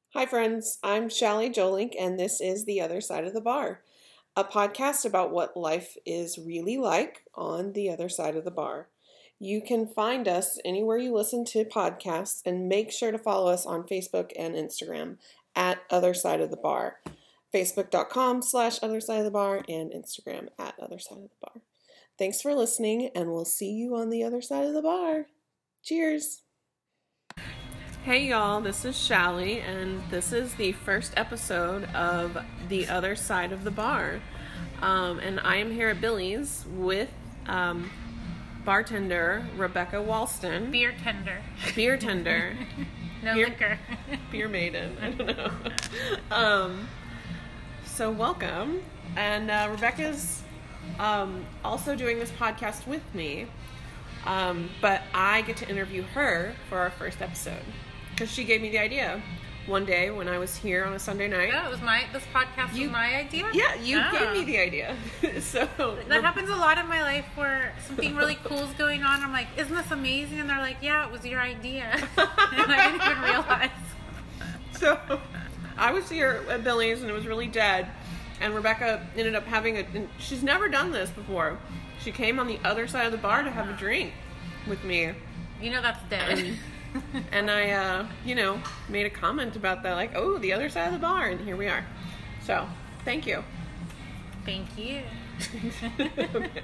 Hi, friends. I'm Shallie Jolink, and this is The Other Side of the Bar, a podcast about what life is really like on the other side of the bar. You can find us anywhere you listen to podcasts, and make sure to follow us on Facebook and Instagram at Other Side of the Bar. Facebook.com/Other Side of the Bar and Instagram at Other Side of the Bar. Thanks for listening, and we'll see you on the other side of the bar. Cheers. Hey y'all, this is Shallie, and this is the first episode of The Other Side of the Bar. And I am here at Billy's with bartender Rebecca Walston. Beer tender. No liquor. Beer maiden. I don't know. So welcome. And Rebecca's also doing this podcast with me. But I get to interview her for our first episode. Because she gave me the idea one day when I was here on a Sunday night. Oh, this podcast was my idea? Yeah, you gave me the idea. So that happens a lot in my life where something really cool is going on. I'm like, isn't this amazing? And they're like, yeah, it was your idea. And I didn't even realize. So I was here at Billy's and it was really dead. And Rebecca ended up and she's never done this before. She came on the other side of the bar to have a drink with me. You know that's dead. And I, made a comment about that, like, oh, the other side of the bar, and here we are. So, thank you. Thank you. Okay.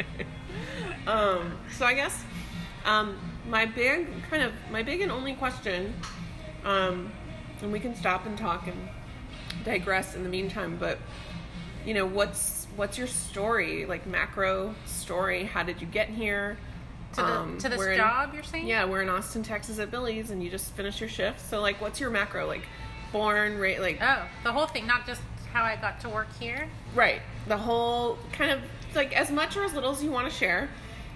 So I guess, my big and only question, and we can stop and talk and digress in the meantime, but, what's your story, like, macro story? How did you get here? To this job, you're saying? Yeah, we're in Austin, Texas at Billy's, and you just finished your shift. So, like, what's your macro? Like, born, rate, like... Oh, the whole thing, not just how I got to work here? Right. The whole kind of, like, as much or as little as you want to share.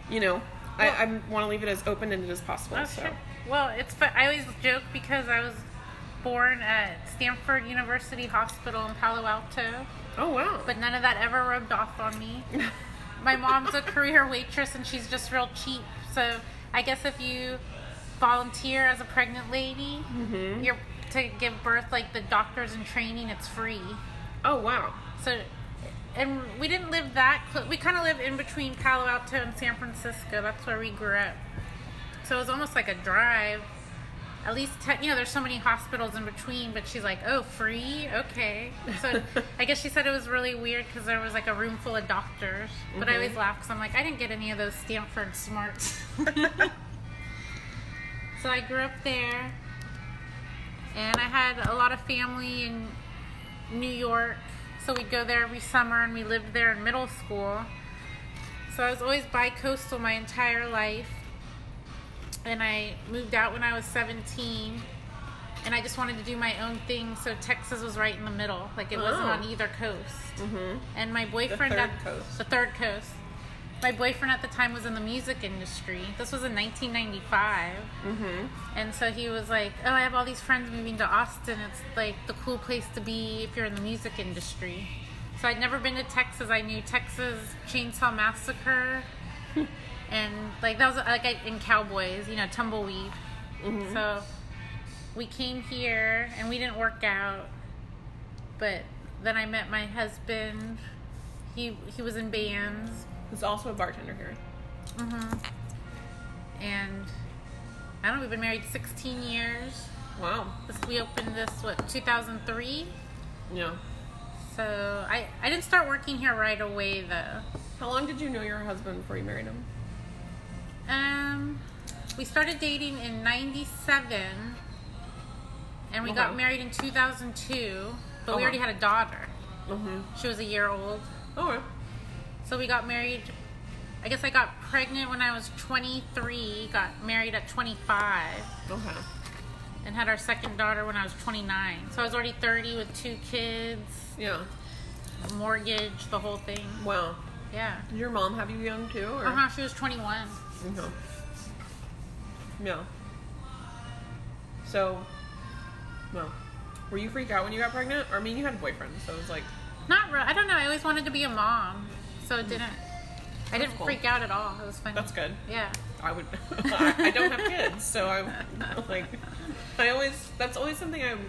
I want to leave it as open-ended as possible. Oh, so. Sure. Well, it's fun. I always joke because I was born at Stanford University Hospital in Palo Alto. Oh, wow. But none of that ever rubbed off on me. My mom's a career waitress and she's just real cheap. So I guess if you volunteer as a pregnant lady, you're to give birth, like the doctors in training, it's free. Oh, wow. So, and we didn't live that close. We kind of live in between Palo Alto and San Francisco. That's where we grew up. So it was almost like a drive. At least, there's so many hospitals in between, but she's like, oh, free? Okay. So I guess she said it was really weird because there was like a room full of doctors. But I always laugh because I'm like, I didn't get any of those Stanford smarts. So I grew up there. And I had a lot of family in New York. So we'd go there every summer and we lived there in middle school. So I was always bi-coastal my entire life. And I moved out when I was 17, and I just wanted to do my own thing, so Texas was right in the middle. Like, it wasn't on either coast. And my boyfriend... The third coast. My boyfriend at the time was in the music industry. This was in 1995. And so he was like, oh, I have all these friends moving to Austin. It's, like, the cool place to be if you're in the music industry. So I'd never been to Texas. I knew Texas Chainsaw Massacre... And, like, that was, like, in Cowboys, Tumbleweed. So, we came here, and we didn't work out. But then I met my husband. He was in bands. He's also a bartender here. And, I don't know, we've been married 16 years. Wow. We opened this, 2003? Yeah. So, I didn't start working here right away, though. How long did you know your husband before you married him? We started dating in 97, and we got married in 2002, but we already had a daughter. She was a year old. Okay. So we got married, I guess I got pregnant when I was 23, got married at 25. Okay. And had our second daughter when I was 29. So I was already 30 with 2 kids. Yeah. A mortgage, the whole thing. Wow. Yeah. Did your mom have you young too? Or? She was 21. Okay. Yeah. So, well, were you freaked out when you got pregnant? Or, I mean, you had a boyfriend, so it was like... Not really. I don't know. I always wanted to be a mom, so it didn't... I didn't freak out at all. It was funny. That's good. Yeah. I would... I don't have kids, so I'm like... that's always something I'm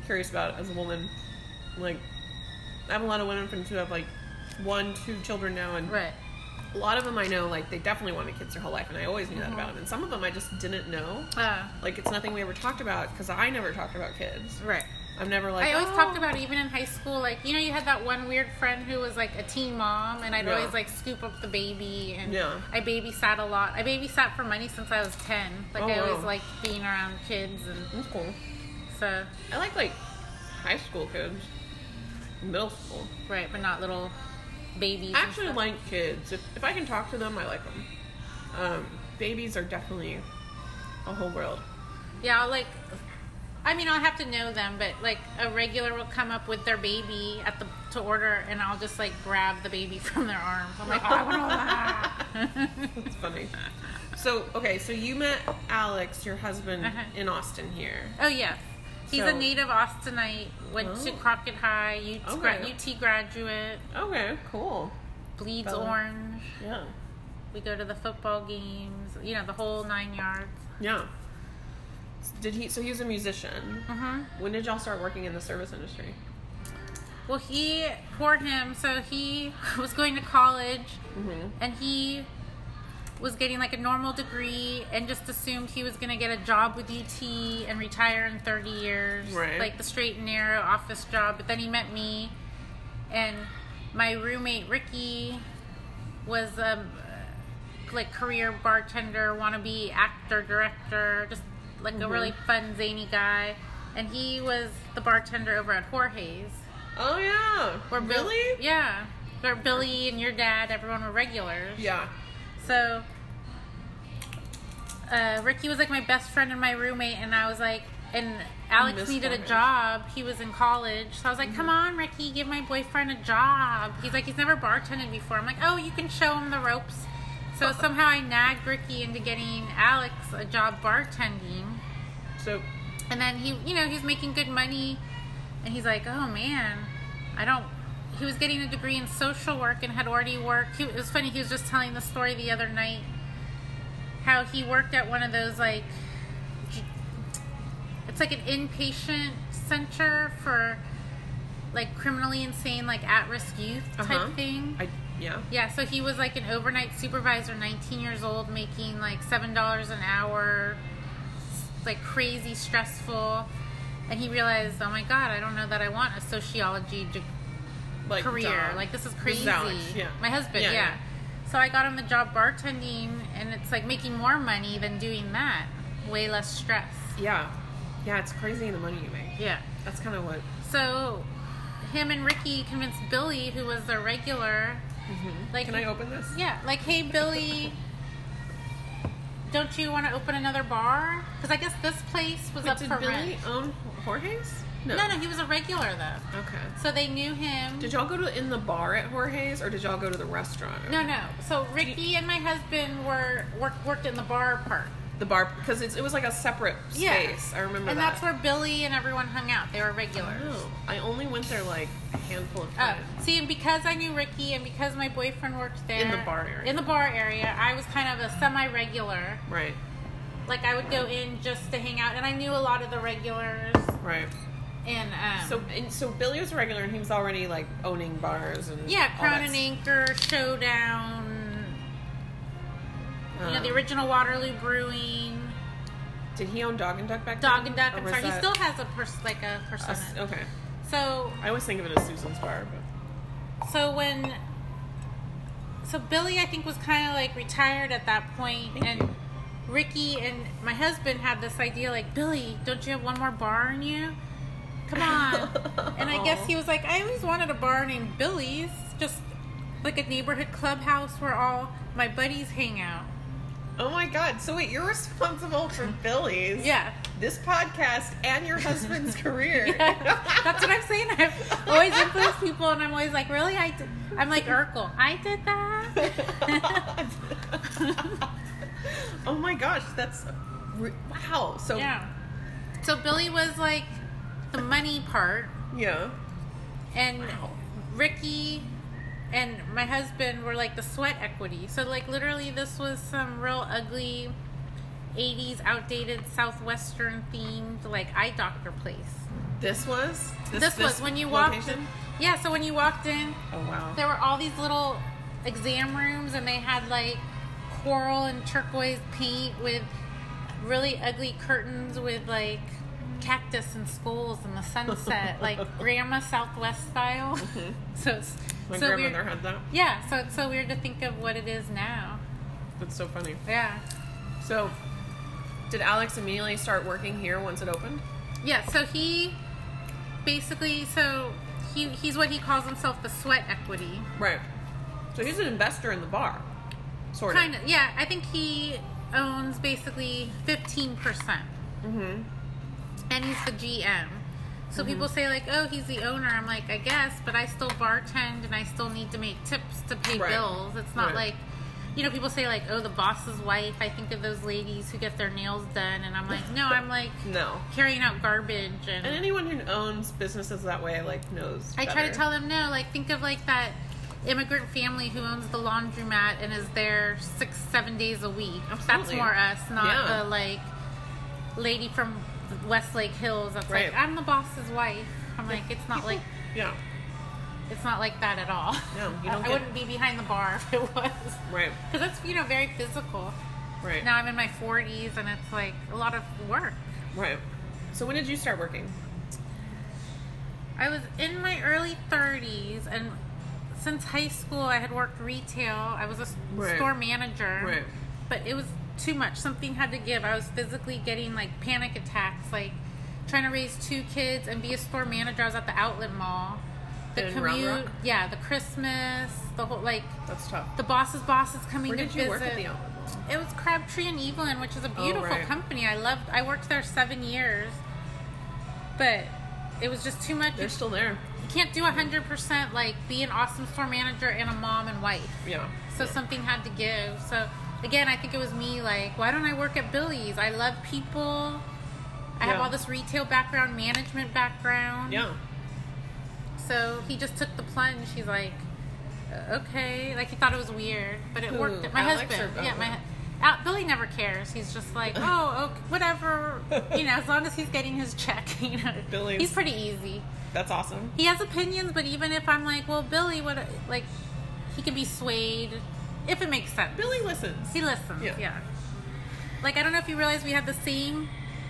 curious about as a woman. Like, I have a lot of women friends who have, like, 1, 2 children now, and Right. a lot of them I know, like, they definitely wanted kids their whole life, and I always knew that about them. And some of them I just didn't know. Like, it's nothing we ever talked about, because I never talked about kids. Right. I'm never like, I always talked about it even in high school. Like, you know, you had that one weird friend who was like a teen mom, and I'd always like scoop up the baby, and I babysat a lot. I babysat for money since I was 10. Like, I always liked being around kids, and that's cool. So I like high school kids, middle school, right, but not little babies. I actually like kids. If I can talk to them, I like them. Babies are definitely a whole world. Yeah, I'll have to know them, but like a regular will come up with their baby to order, and I'll just like grab the baby from their arms. I'm like, oh, I want that. That's funny. So you met Alex, your husband, in Austin here. Oh, yeah. He's a native Austinite, went to Crockett High, UT graduate. Okay, cool. Bleeds orange. Yeah. We go to the football games, the whole 9 yards. Yeah. So he was a musician. Mm-hmm. When did y'all start working in the service industry? Well, he was going to college, and he was getting like a normal degree and just assumed he was going to get a job with UT and retire in 30 years. Right. Like the straight and narrow office job. But then he met me, and my roommate Ricky was like career bartender, wannabe actor, director, just like a really fun, zany guy. And he was the bartender over at Jorge's. Oh, yeah. Really? Yeah. Where Billy and your dad, everyone were regulars. Yeah. So, Ricky was like my best friend and my roommate, and I was like, and Alex needed a job. He was in college. So I was like, come on, Ricky, give my boyfriend a job. He's like, he's never bartended before. I'm like, oh, you can show him the ropes. So somehow I nagged Ricky into getting Alex a job bartending. So, and then he was making good money, and he's like, oh man, he was getting a degree in social work and had already worked. It was funny, he was just telling the story the other night, how he worked at one of those, like, it's like an inpatient center for, like, criminally insane, like, at-risk youth type thing. Yeah, so he was like an overnight supervisor, 19 years old, making like $7 an hour, like crazy stressful. And he realized, oh my God, I don't know that I want a sociology career. Like, this is crazy. My husband, So I got him the job bartending, and it's like making more money than doing that. Way less stress. Yeah. Yeah, it's crazy the money you make. Yeah. That's kind of what... So him and Ricky convinced Billy, who was their regular... Like, can I open this? Yeah. Like, hey, Billy, don't you want to open another bar? Because I guess this place was up for rent. Did Billy own Jorge's? No, he was a regular, though. Okay. So they knew him. Did y'all go in the bar at Jorge's, or did y'all go to the restaurant? No. So Ricky and my husband worked in the bar part. The bar, because it was like a separate space. I remember and that. That's where Billy and everyone hung out. They were regulars. Oh, I only went there like a handful of times. See, and because I knew Ricky and because my boyfriend worked there. In the bar area. I was kind of a semi-regular. Right. Like, I would go in just to hang out, and I knew a lot of the regulars. Right. And so Billy was a regular, and he was already like owning bars and Crown and Anchor, Showdown, the original Waterloo Brewing. Did he own Dog and Duck back then? Dog and Duck. I'm sorry, he still has a percentage. Okay. So I always think of it as Susan's bar, but so Billy, I think, was kind of like retired at that point, and Ricky and my husband had this idea, like, Billy, don't you have one more bar in you? Come on. And I guess he was like, I always wanted a bar named Billy's, just like a neighborhood clubhouse where all my buddies hang out. Oh my God. So wait, you're responsible for Billy's. Yeah. This podcast and your husband's career. Yeah, that's what I'm saying. I've always influenced people, and I'm always like, really? I'm like Urkel. I did that? Oh my gosh. That's... Wow. So... Yeah. So Billy was like the money part. Yeah. And Ricky and my husband were like the sweat equity. So like literally this was some real ugly 80s outdated Southwestern themed like eye doctor place. This was when you walked location? in. Yeah, so when you walked in, Oh wow. there were all these little exam rooms, and they had like coral and turquoise paint with really ugly curtains with like cactus and skulls and the sunset, like grandma Southwest style. Mm-hmm. So it's My so grandmother weird. had that. Yeah, so it's so weird to think of what it is now. That's so funny. Yeah. So, did Alex immediately start working here once it opened? Yeah, so he basically, he's what he calls himself the sweat equity. Right. So he's an investor in the bar, sort of. Kind of, yeah. I think he owns basically 15%. Mm-hmm. And he's the GM. So people say like, oh, he's the owner. I'm like, I guess, but I still bartend and I still need to make tips to pay Right. bills. It's not Right. like, you know, people say like, oh, the boss's wife. I think of those ladies who get their nails done, and I'm like, no, I'm like No. carrying out garbage. And anyone who owns businesses that way, like, knows I try to better. tell them, no, like, think of like that immigrant family who owns the laundromat and is there 6-7 days a week. That's Absolutely. more us, not Yeah. the like lady from Westlake Hills that's Right. like, I'm the boss's wife. I'm like, it's not like Yeah. it's not like that at all. No, you don't I get- wouldn't be behind the bar if it was. Right. Because that's, you know, very physical. Right. Now I'm in my 40s and it's like a lot of work. Right. So when did you start working? I was in my early 30s, and since high school I had worked retail. I was a Right. store manager. Right. But it was too much. Something had to give. I was physically getting like panic attacks, like trying to raise 2 kids and be a store manager. I was at the outlet mall. The In Round commute, Rock? the Christmas, the whole like That's tough. the boss's coming Where to did visit. you work at the outlet mall? It was Crabtree and Evelyn, which is a beautiful right. company. I worked there 7 years, but it was just too much. They're still there. You can't do 100% like be an awesome store manager and a mom and wife. Yeah. So something had to give. So again, I think it was me like, why don't I work at Billy's? I love people. I have Yeah. all this retail background, management background. Yeah. So he just took the plunge. He's like, okay. Like he thought it was weird, but it Who, worked. My Alex husband. or- Yeah, Billy never cares. He's just like, oh, okay, whatever. You know, as long as he's getting his check. You know, Billy's- he's pretty easy. That's awesome. He has opinions, but even if I'm like, well, Billy, what? Like, he can be swayed if it makes sense. Billy listens. He listens. Yeah. Yeah. Like, I don't know if you realize we had the same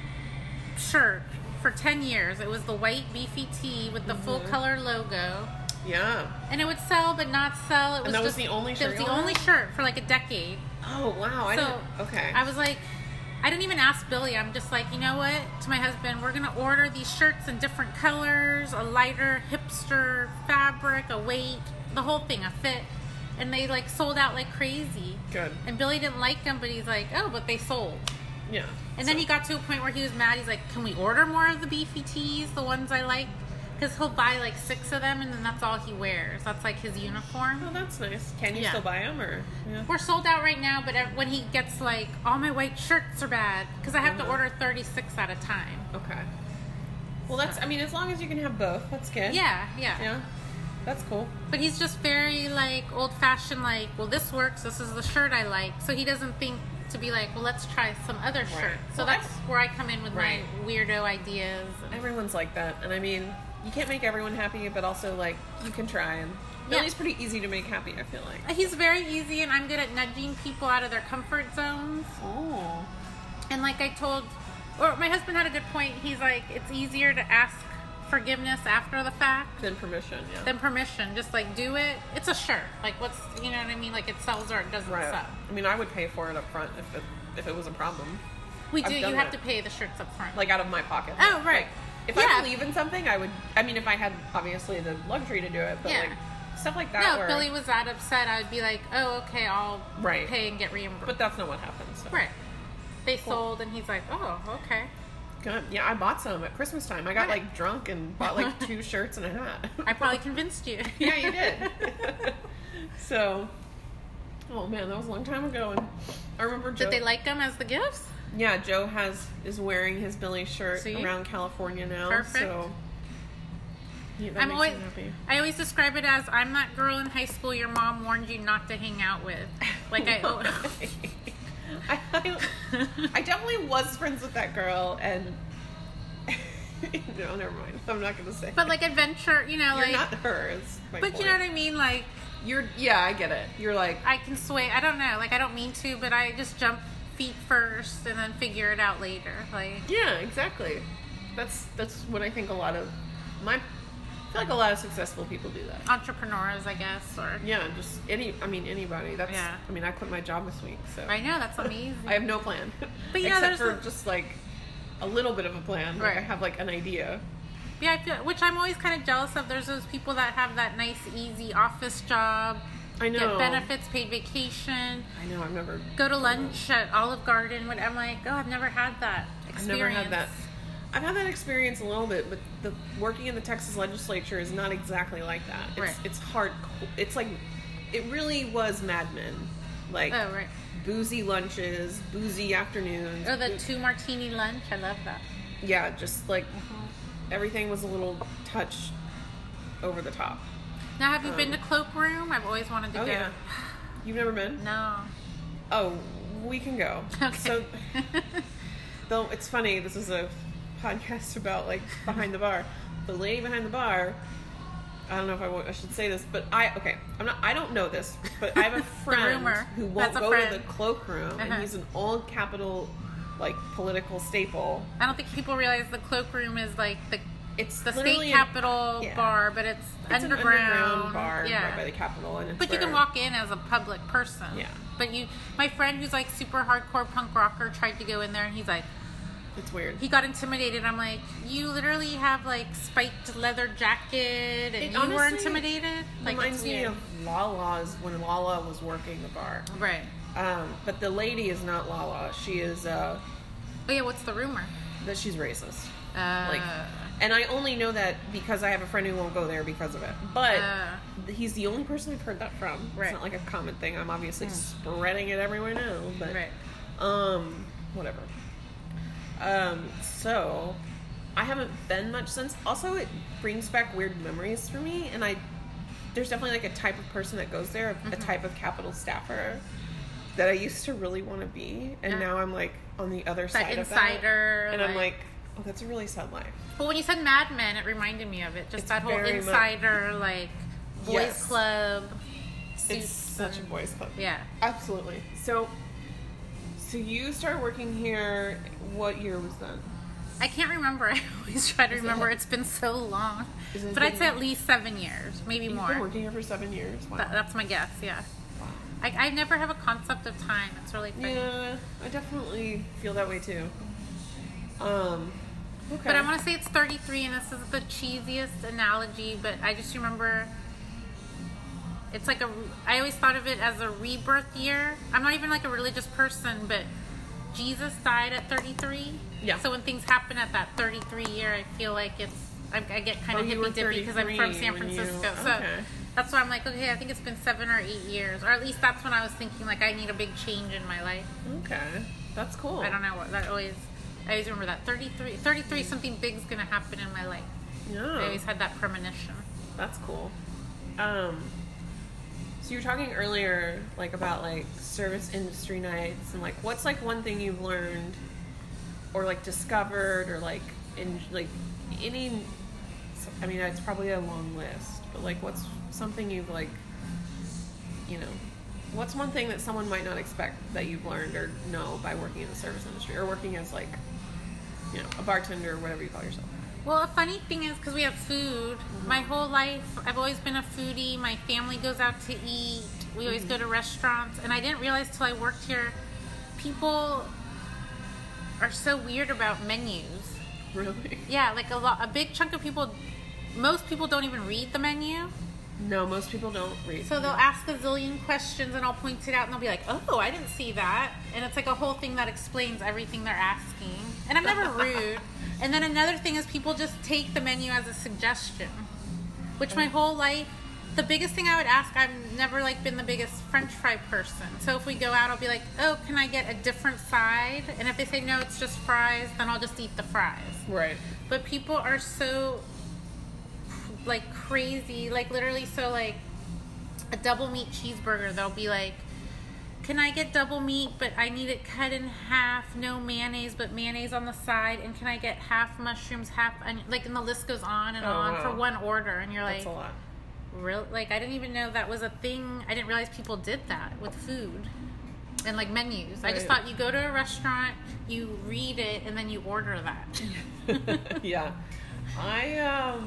shirt for 10 years. It was the white beefy tee with the full color logo. Yeah. And it would sell, but not sell. It was that was just, the only It shirt was you the had? only shirt for like a decade. Oh, wow. I So didn't. Okay. I was like, I didn't even ask Billy. I'm just like, you know what? To my husband, we're going to order these shirts in different colors, a lighter hipster fabric, a weight, the whole thing, a fit. And they like sold out like crazy. Good. And Billy didn't like them, but he's like, oh, but they sold. Yeah. And then he got to a point where he was mad. He's like, can we order more of the beefy tees, the ones I like? Because he'll buy like 6 of them, and then that's all he wears. That's like his uniform. Oh, that's nice. Can you Yeah. still buy them, or? Yeah. We're sold out right now, but when he gets like, all my white shirts are bad, because I have to Uh-huh. order 36 at a time. Okay. Well, that's. I mean, as long as you can have both, that's good. Yeah. Yeah. That's cool. But he's just very like old-fashioned, like, well, this works. This is the shirt I like. So he doesn't think to be like, well, let's try some other shirt. So Well, that's where I come in with Right. my weirdo ideas. Everyone's like that, and I mean, you can't make everyone happy, but also like you can try. And Yeah. Billy's pretty easy to make happy. I feel like. He's very easy, and I'm good at nudging people out of their comfort zones. Oh. And like I told, or my husband had a good point. He's like, it's easier to ask forgiveness after the fact Then permission. Yeah. than permission. Just like do it. It's a shirt. Like what's, you know what I mean? Like it sells or it doesn't Right. sell. I mean, I would pay for it up front if it was a problem, We I've do. done You have that. to pay the shirts up front. like out of my pocket. Oh, right. Like, if Yeah. I believe in something, I would. I mean, if I had obviously the luxury to do it, but Yeah. like stuff like that. no, where, if Billy was that upset, I would be like, oh, okay, I'll Right. pay and get reimbursed. But that's not what happened. So. right. They sold, and he's like, oh, okay. Good. Yeah, I bought some at Christmas time. I got Right. like drunk and bought like 2 shirts and a hat. I probably convinced you. Yeah, you did. So, oh man, that was a long time ago, and I remember Joe. Did they like them as the gifts? Yeah, Joe is wearing his Billy shirt See? around California now. Perfect. So, yeah, that makes me happy. I always describe it as I'm that girl in high school your mom warned you not to hang out with. Like I definitely was friends with that girl, and No, never mind. I'm not gonna say. But like adventure, you know, You're like. not her. Is my But point. you know what I mean, like. Yeah, I get it. You're like, I can sway. I don't know. Like I don't mean to, but I just jump feet first and then figure it out later. Like. yeah, exactly. That's what I think I feel like a lot of successful people do that. Entrepreneurs, I guess, or. Yeah, just anybody. That's. Yeah. I mean, I quit my job this week, so. I know, that's amazing. I have no plan. But you know, except there's for just like a little bit of a plan. Like Right. I have like an idea. Yeah, I feel, which I'm always kind of jealous of. There's those people that have that nice, easy office job. I know. Get benefits, paid vacation. I know. I've never. Go to lunch at Olive Garden. I'm like, oh, I've never had that experience. I've never had that. I've had that experience a little bit, but working in the Texas legislature is not exactly like that. It's, Right. it's hard. It's like, it really was Mad Men. Like, Oh, right. boozy lunches, boozy afternoons. Oh, the 2 martini lunch. I love that. Yeah, just like, everything was a little touch over the top. Now, have you been to Cloakroom? I've always wanted to Oh, go. yeah. You've never been? No. Oh, we can go. Okay. So, though it's funny, this is a podcast about like behind the bar. The lady behind the bar, I don't know if I should say this, but I don't know this, but I have a friend rumor. who won't That's a go friend. to the cloakroom, and he's an old Capitol like political staple. I don't think people realize the Cloakroom is like It's the literally state capitol bar, but it's an underground bar yeah. right by the Capitol, and it's But you can where- walk in as a public person. Yeah. But my friend who's like super hardcore punk rocker tried to go in there, and he's like, It's weird. he got intimidated. I'm like, you literally have like spiked leather jacket, and It you were honestly intimidated. Like, reminds it's me weird. of Lala's when Lala was working the bar. Right. But the lady is not Lala. She is Oh yeah, what's the rumor? that she's racist. Like, And I only know that because I have a friend who won't go there because of it. But he's the only person I've heard that from. Right. It's not like a common thing. I'm obviously spreading it everywhere now. But right. whatever. So I haven't been much since. Also, it brings back weird memories for me, and there's definitely like a type of person that goes there, a type of Capitol staffer that I used to really want to be, and now I'm like on the other side of that. Insider, And I'm like, oh, that's a really sad life. Well, when you said Mad Men, it reminded me of it. Just It's that whole very insider, like, boys Yes. club. It's suits such a and- boys club. Yeah. Absolutely. So you started working here. What year was that? I can't remember. I always try to remember. It's been so long. But I'd say at least 7 years, maybe You've more. been working here for 7 years. Wow. That's my guess, yeah. Wow. I never have a concept of time. It's really funny. Yeah, I definitely feel that way too. Okay. But I want to say it's 33, and this is the cheesiest analogy, but I just remember it's like I always thought of it as a rebirth year. I'm not even like a religious person, but Jesus died at 33. Yeah. So when things happen at that 33 year, I feel like I get kind of you were hippy dippy because I'm from San 33 when you- Francisco. So okay. that's why I'm like, okay, I think it's been 7 or 8 years, or at least that's when I was thinking like I need a big change in my life. Okay, that's cool. I don't know what that always. I always remember that 33 something big's gonna happen in my life. Yeah, I always had that premonition. that's cool. So you were talking earlier, like about like service industry nights, and like what's like one thing you've learned, or like discovered, or like in like any. I mean, it's probably a long list, but like what's something you've like, you know, what's one thing that someone might not expect that you've learned or know by working in the service industry or working as like, you know, a bartender or whatever you call yourself? Well, a funny thing is because we have food. My whole life, I've always been a foodie. My family goes out to eat. We always go to restaurants, and I didn't realize till I worked here, people are so weird about menus. Really? Yeah, like a big chunk of people. Most people don't even read the menu. No, most people don't read. So they'll ask a zillion questions, and I'll point it out, and they'll be like, oh, I didn't see that. And it's like a whole thing that explains everything they're asking. And I'm never rude. And then another thing is people just take the menu as a suggestion, which my whole life, the biggest thing I would ask, I've never like been the biggest French fry person. So if we go out, I'll be like, oh, can I get a different side? And if they say, no, it's just fries, then I'll just eat the fries. Right. But people are so like crazy, like literally, so like a double meat cheeseburger, they'll be like, can I get double meat, but I need it cut in half, no mayonnaise, but mayonnaise on the side, and can I get half mushrooms, half onion, like, and the list goes on and on for one order, and you're like, that's a lot. Real, like, I didn't even know that was a thing. I didn't realize people did that with food and, like, menus. I just thought you go to a restaurant, you read it, and then you order that. Yeah. I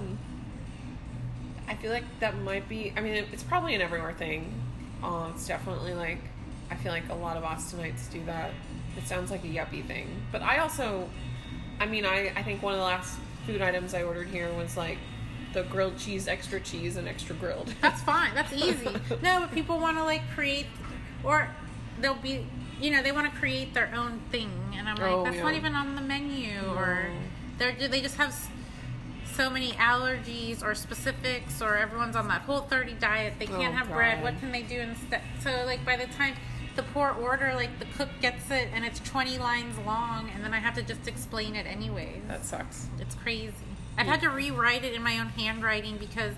feel like that might be, I mean, it's probably an everywhere thing. It's definitely, like, I feel like a lot of Austinites do that. It sounds like a yuppie thing. But I also, I mean, I think one of the last food items I ordered here was, like, the grilled cheese, extra cheese, and extra grilled. That's fine. That's easy. No, but people want to, like, create, or they'll be, you know, they want to create their own thing. And I'm like, that's not even on the menu. No. Or they just have so many allergies or specifics, or everyone's on that Whole30 diet. They can't have bread. What can they do instead? So, like, by the time the poor order, like, the cook gets it and it's 20 lines long, and then I have to just explain it anyways. That sucks. It's crazy. I've had to rewrite it in my own handwriting because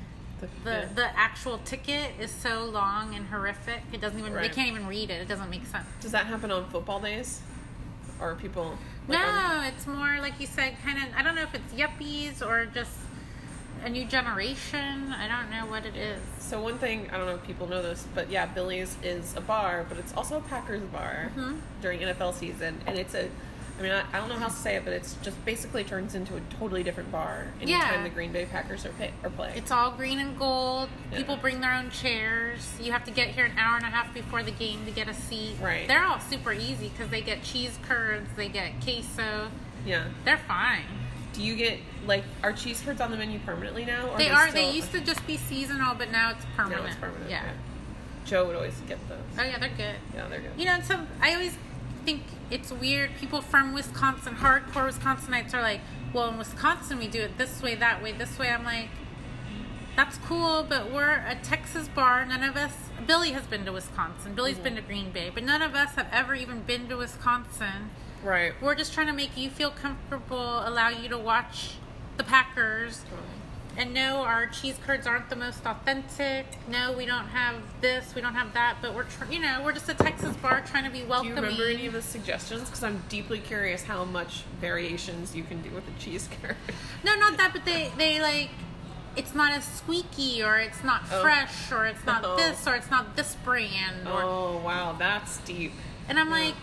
the actual ticket is so long and horrific. It doesn't even, they can't even read it. It doesn't make sense. Does that happen on football days? Or are people... Like, no, it's more, like you said, kind of, I don't know if it's yuppies or just a new generation. I don't know what it is. So one thing, I don't know if people know this, but yeah, Billy's is a bar, but it's also a Packers bar during NFL season. And it's a... I mean, I don't know how to say it, but it's just basically turns into a totally different bar anytime the Green Bay Packers are playing. It's all green and gold. Yeah. People bring their own chairs. You have to get here an hour and a half before the game to get a seat. Right. They're all super easy because they get cheese curds, they get queso. Yeah. They're fine. Do you get, like, are cheese curds on the menu permanently now? Or they are. They used to just be seasonal, but now it's permanent. Now it's permanent. Yeah. Joe would always get those. Oh, yeah, they're good. Yeah, they're good. You know, I always think it's weird. People from Wisconsin, hardcore Wisconsinites, are like, well, in Wisconsin we do it this way, that way, this way. I'm like, that's cool, but we're a Texas bar. None of us, Billy has been to Wisconsin, Billy's been to Green Bay, but none of us have ever even been to Wisconsin. Right. We're just trying to make you feel comfortable, allow you to watch the Packers. And no, our cheese curds aren't the most authentic. No, we don't have this, we don't have that. But we're just a Texas bar trying to be welcoming. Do you remember any of the suggestions? Because I'm deeply curious how much variations you can do with a cheese curd. No, not that, but they like, it's not as squeaky, or it's not fresh, or it's not this, or it's not this brand. Oh, wow, that's deep. And I'm like,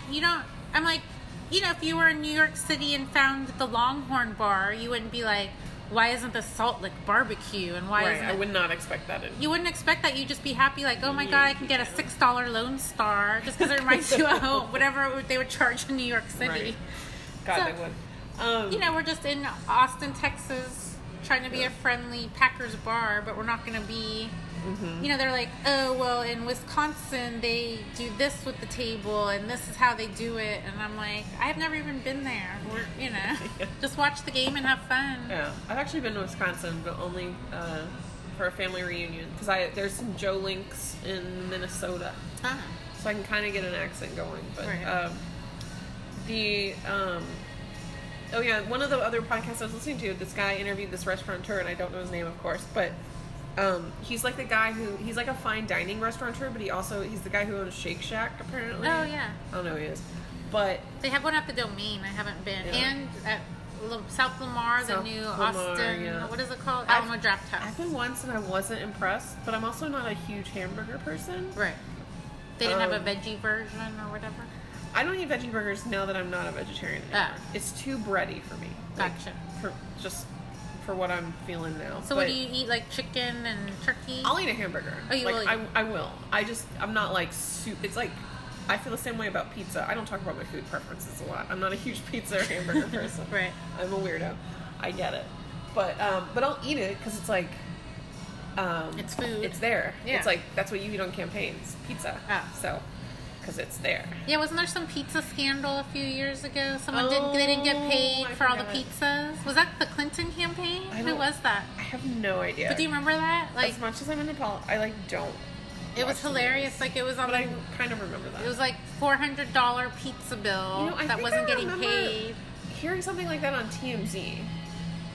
if you were in New York City and found the Longhorn bar, you wouldn't be like, why isn't this Salt Lick barbecue? And why isn't it? I would not expect that. You wouldn't expect that. You'd just be happy, like, oh my God, I can get a $6 Lone Star, just because it reminds you of home, whatever they would charge in New York City. Right. God, they would. We're just in Austin, Texas, trying to be a friendly Packers bar, but we're not going to be, they're like, oh, well, in Wisconsin, they do this with the table, and this is how they do it. And I'm like, I've never even been there. Just watch the game and have fun. Yeah, I've actually been to Wisconsin, but only for a family reunion, because there's some Joe Links in Minnesota, so I can kind of get an accent going. But one of the other podcasts I was listening to, this guy interviewed this restaurateur, and I don't know his name, of course, but he's like the guy he's like a fine dining restaurateur, but he's the guy who owns Shake Shack, apparently. Oh, yeah. I don't know who he is. But they have one at the Domain. I haven't been. Yeah. And at South Lamar, the new Austin, what is it called? Alamo Draft House. I've been once and I wasn't impressed, but I'm also not a huge hamburger person. Right. They didn't have a veggie version or whatever? I don't eat veggie burgers now that I'm not a vegetarian anymore. It's too bready for me. Gotcha. For what I'm feeling now. So what do you eat, like chicken and turkey? I'll eat a hamburger. Oh, you will? I will. I'm not like it's like, I feel the same way about pizza. I don't talk about my food preferences a lot. I'm not a huge pizza or hamburger person. Right. I'm a weirdo. I get it. But I'll eat it because it's like, it's food. It's there. Yeah. It's like, that's what you eat on campaigns. Pizza. So, because it's there. Yeah, wasn't there some pizza scandal a few years ago? They didn't get paid for all the pizzas. Was that the Clinton campaign? Who was that? I have no idea. But do you remember that? As much as I'm into politics, I don't. It was hilarious. Like, it was on. But I kind of remember that. It was like $400 pizza bill that wasn't getting paid. Hearing something like that on TMZ.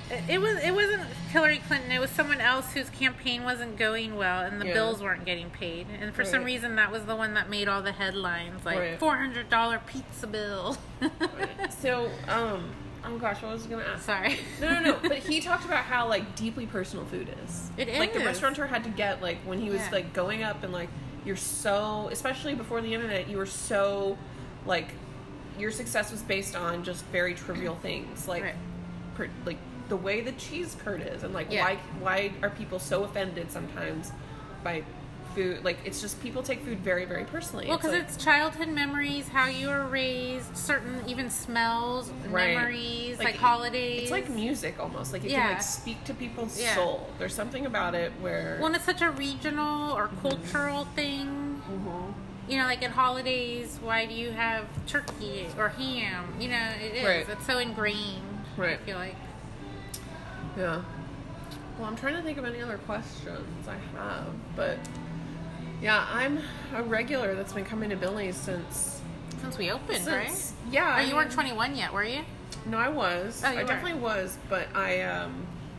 It wasn't Hillary Clinton. It was someone else whose campaign wasn't going well, and the bills weren't getting paid. And for some reason, that was the one that made all the headlines, like $400 pizza bill. So, oh gosh, what was I going to ask? Sorry. No. But he talked about how like deeply personal food is. It is. Like the restaurateur had to get like when he was like going up and like you're so, especially before the internet, you were so like your success was based on just very trivial things like like the way the cheese curd is, and like why are people so offended sometimes by food? Like it's just people take food very, very personally. Well, because it's childhood memories, how you were raised, certain even smells, memories, like holidays. It's like music almost. Like it can like speak to people's soul. There's something about it where when it's such a regional or cultural thing. You know, like at holidays, why do you have turkey or ham? You know, it is. It's so ingrained. I feel like. Yeah. Well, I'm trying to think of any other questions I have, but yeah, I'm a regular that's been coming to Billy's since we opened, right? Yeah. Oh, you weren't 21 yet, were you? No, I was. Oh, I definitely was, but I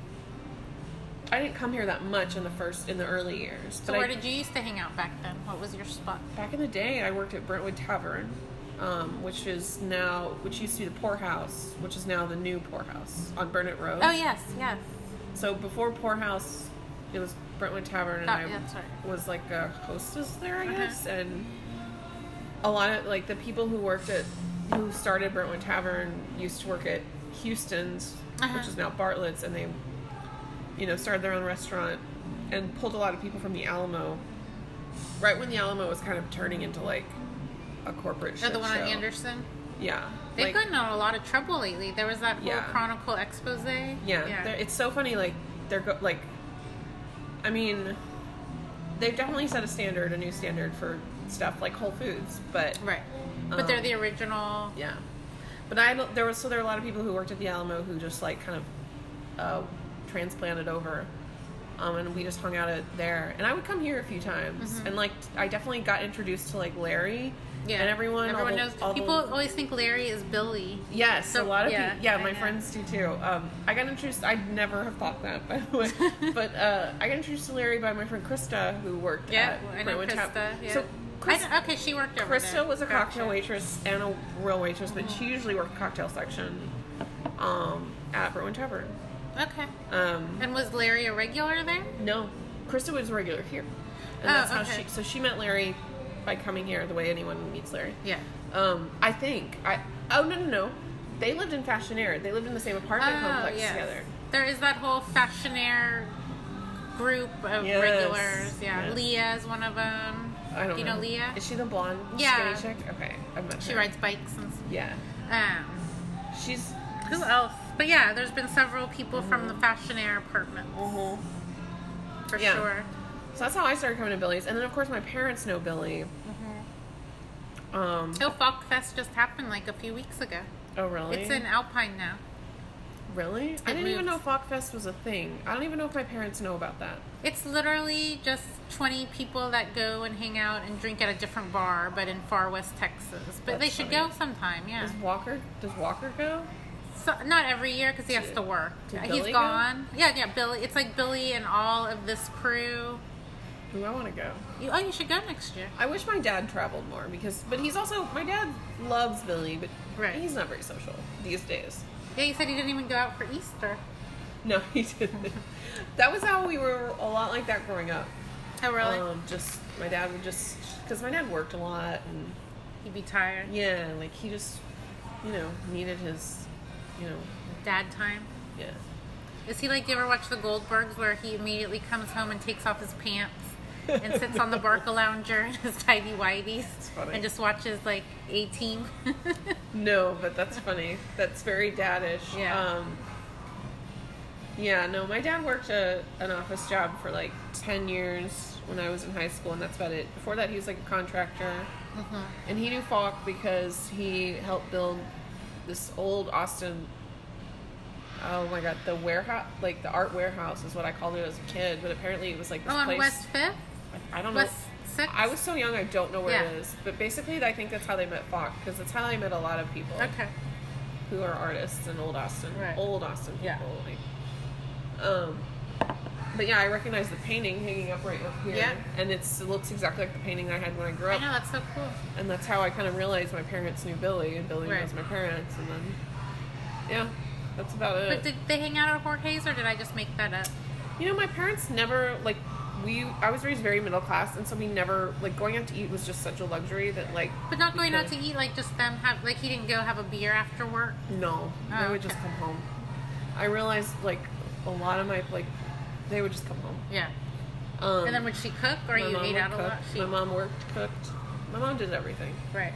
didn't come here that much in the early years. So where did you used to hang out back then? What was your spot? Back in the day, I worked at Brentwood Tavern, which used to be the Poorhouse, which is now the new Poorhouse on Burnett Road. Oh, yes. So before Poorhouse, it was Brentwood Tavern, and I was like a hostess there, I guess. And a lot of like the people who started Brentwood Tavern used to work at Houston's, which is now Bartlett's, and they, started their own restaurant and pulled a lot of people from the Alamo. Right when the Alamo was kind of turning into like a corporate shit the one show. on Anderson? Yeah. They've gotten in a lot of trouble lately. There was that whole Chronicle expose. Yeah. It's so funny, like, I mean, they've definitely set a new standard for stuff like Whole Foods, but... Right. But they're the original... Yeah. But there were a lot of people who worked at the Alamo who just, like, kind of transplanted over. And we just hung out there. And I would come here a few times. And, like, I definitely got introduced to, like, Larry. Yeah. And everyone knows. People always think Larry is Billy. Yes, so, a lot of people. Yeah, my friends do, too. I got introduced... I'd never have thought that, by the way. But I got introduced to Larry by my friend Krista, who worked at Brentwood Tavern. Yeah. So, okay, she worked over Krista was a cocktail waitress and a real waitress, but she usually worked the cocktail section at Brentwood Tavern. Okay. And was Larry a regular there? No. Krista was a regular here. And that's how she met Larry by coming here the way anyone meets Larry. Yeah. I think. No. They lived in Fashionaire. They lived in the same apartment complex together. There is that whole Fashionaire group of regulars. Yeah. Yes. Leah is one of them. I don't know. Do you know Leah? Is she the blonde skinny chick? Okay. I've met her. She rides bikes and stuff. Yeah. She's... Who else? But yeah, there's been several people from the Fashionaire apartment. For sure. So that's how I started coming to Billy's. And then, of course, my parents know Billy. Folk Fest just happened like a few weeks ago. Oh, really? It's in Alpine now. Really? I didn't even know Folk Fest was a thing. I don't even know if my parents know about that. It's literally just 20 people that go and hang out and drink at a different bar, but in far west Texas. But they should go sometime, Does Walker go? So, not every year because he has to work. He's gone. Go? Yeah, Billy. It's like Billy and all of this crew. Ooh, I want to go. You should go next year. I wish my dad traveled more but he's also, my dad loves Billy, but he's not very social these days. Yeah, you said he didn't even go out for Easter. No, he didn't. That was how we were a lot like that growing up. Oh, really? My dad would because my dad worked a lot and... He'd be tired. Yeah, like he just, needed his, dad time. Yeah. Is he like, you ever watch the Goldbergs where he immediately comes home and takes off his pants and sits on the Barca lounger in his tidy whities and just watches like A-Team? No, but that's funny. That's very daddish. Yeah. No, my dad worked an office job for like 10 years when I was in high school, and that's about it. Before that, he was like a contractor. And he knew Falk because he helped build this old Austin... Oh my god, the warehouse, like the art warehouse is what I called it as a kid, but apparently it was like this place. On West 5th? I don't know. West 6th? I was so young, I don't know where it is. But basically, I think that's how they met Falk, because that's how they met a lot of people. Okay. Who are artists in Old Austin. Right. Old Austin people. Yeah. Like, But yeah, I recognize the painting hanging up right up here. Yeah. And it looks exactly like the painting I had when I grew up. I know, that's so cool. And that's how I kind of realized my parents knew Billy, and Billy knows my parents, and then, yeah, that's about it. But did they hang out at Jorge's, or did I just make that up? You know, my parents never, like, I was raised very middle class, and so we never, like, going out to eat was just such a luxury that, like... But not going out to eat, like, just them have, like, he didn't go have a beer after work? No. They would just come home. I realized, like, a lot of my, like, they would just come home. Yeah. And then would she cook, or you ate out a lot? My mom cooked. My mom did everything. Right.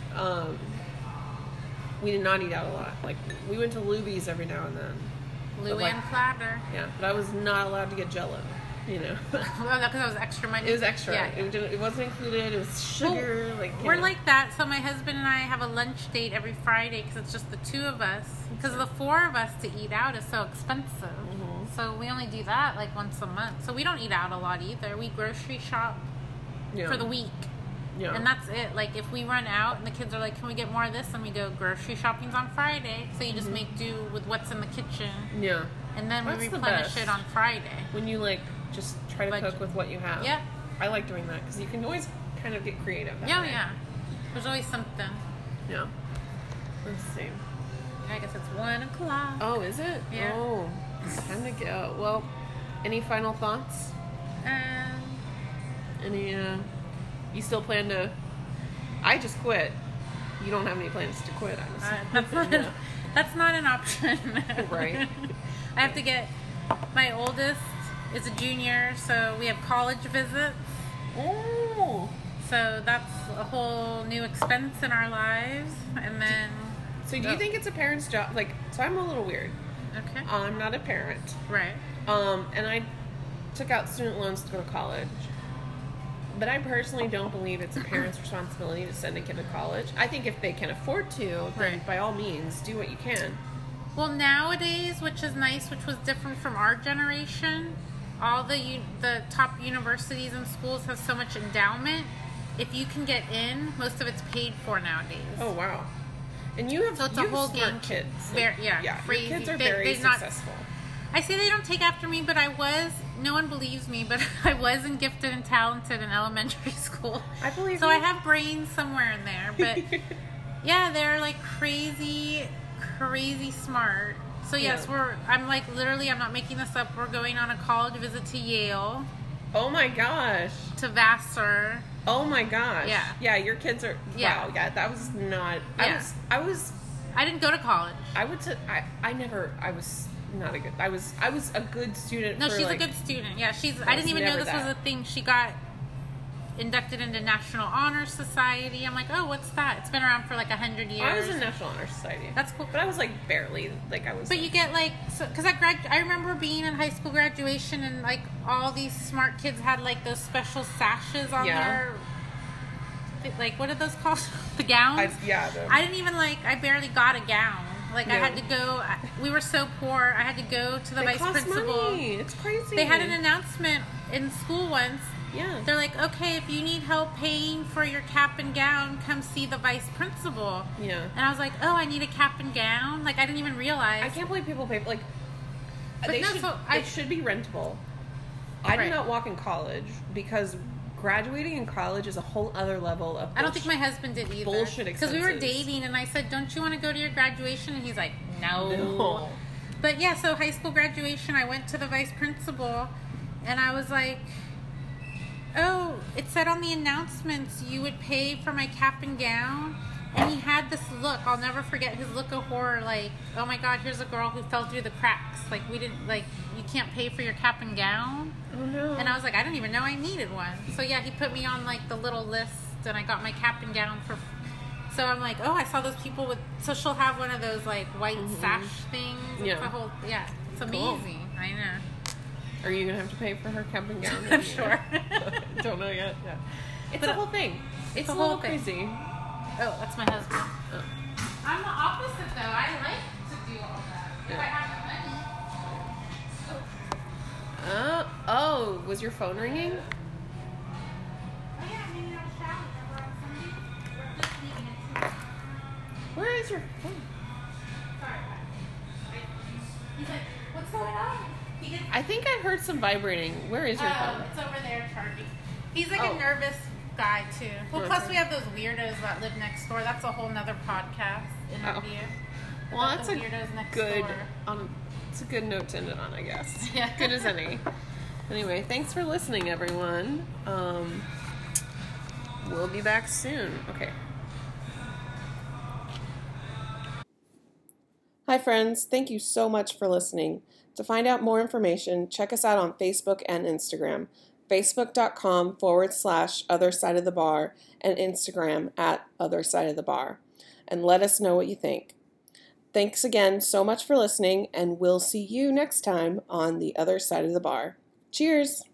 We did not eat out a lot. Like, we went to Luby's every now and then. Luann Platter. Yeah, but I was not allowed to get Jell-O, you know. Well, because that was extra money. It was extra. Yeah. It wasn't included. It was sugar. Well, we're like that. So my husband and I have a lunch date every Friday because it's just the two of us. Because the four of us to eat out is so expensive. Mm-hmm. So we only do that like once a month. So we don't eat out a lot either. We grocery shop for the week. Yeah. And that's it. Like, if we run out and the kids are like, can we get more of this? And we go, grocery shopping's on Friday. So you just make do with what's in the kitchen. Yeah. And then we replenish it on Friday. When you, like, just try to cook with what you have. Yeah. I like doing that because you can always kind of get creative. Yeah. There's always something. Yeah. Let's see. I guess it's 1 o'clock. Oh, is it? Yeah. Oh, it's time to go. Well, any final thoughts? Any, you still plan to... I just quit. You don't have any plans to quit, I'm assuming. That's not an option. Right. I have to get... My oldest is a junior, so we have college visits. Oh. So that's a whole new expense in our lives. And then... So do you think it's a parent's job? Like, so I'm a little weird. Okay. I'm not a parent. Right. And I took out student loans to go to college. But I personally don't believe it's a parent's responsibility to send a kid to college. I think if they can afford to, then by all means, do what you can. Well, nowadays, which is nice, which was different from our generation, all the top universities and schools have so much endowment. If you can get in, most of it's paid for nowadays. Oh, wow. And you have, so it's a whole smart kids. Crazy. Your kids are very successful. I say they don't take after me, but no one believes me, but I was gifted and talented in elementary school. I believe you. So I have brains somewhere in there, but yeah, they're like crazy smart. So yes, I'm like, literally, I'm not making this up. We're going on a college visit to Yale. Oh my gosh. To Vassar. Oh my gosh. Yeah. Yeah, your kids are, wow, yeah, that was not, I didn't go to college. I was not a good, I was a good student. No, she's a good student. Yeah, I didn't even know this was a thing. She got inducted into National Honor Society. I'm like, oh, what's that? It's been around for like 100 years. I was in National Honor Society. That's cool. But I was like barely, like I was. But you get like, because I remember being in high school graduation and like all these smart kids had like those special sashes on their, like, what are those called? The gowns? I didn't even I barely got a gown. Like, I had to go, we were so poor, I had to go to the vice principal. Money. It's crazy. They had an announcement in school once. Yeah. They're like, okay, if you need help paying for your cap and gown, come see the vice principal. Yeah. And I was like, oh, I need a cap and gown? Like, I didn't even realize. I can't believe people pay, like, but they should be rentable. I did not walk in college because graduating in college is a whole other level of bullshit. I don't think my husband did either. Bullshit expenses. Because we were dating and I said, don't you want to go to your graduation? And he's like, no. But yeah, so high school graduation, I went to the vice principal and I was like, oh, it said on the announcements you would pay for my cap and gown. And he had this look, I'll never forget his look of horror, like, oh my God, here's a girl who fell through the cracks. Like, we didn't, like, you can't pay for your cap and gown. Oh no. And I was like, I didn't even know I needed one. So yeah, he put me on like the little list and I got my cap and gown for, so I'm like, oh, I saw those people with, so she'll have one of those like white sash things. Yeah. It's amazing. Cool. I know. Are you going to have to pay for her cap and gown? I'm sure. Don't know yet. Yeah. It's a whole thing. It's a little crazy. Oh, that's my husband. Oh. I'm the opposite though. I like to do all that. If I have the money. Oh, was your phone ringing? Oh yeah, I'm hanging out a shower. We're just leaving it. Where is your phone? Sorry. He's like, what's going on? I think I heard some vibrating. Where is your phone? It's over there charging. He's like Oh. a nervous guy too. Well, plus Okay. we have those weirdos that live next door. That's a whole nother podcast interview. Well, About that's the a weirdos next good. door. It's a good note to end it on, I guess. Yeah. Good as any. Anyway, thanks for listening, everyone. We'll be back soon. Okay. Hi, friends. Thank you so much for listening. To find out more information, check us out on Facebook and Instagram. Facebook.com/Other Side of the Bar and Instagram @Other Side of the Bar. And let us know what you think. Thanks again so much for listening, and we'll see you next time on the Other Side of the Bar. Cheers!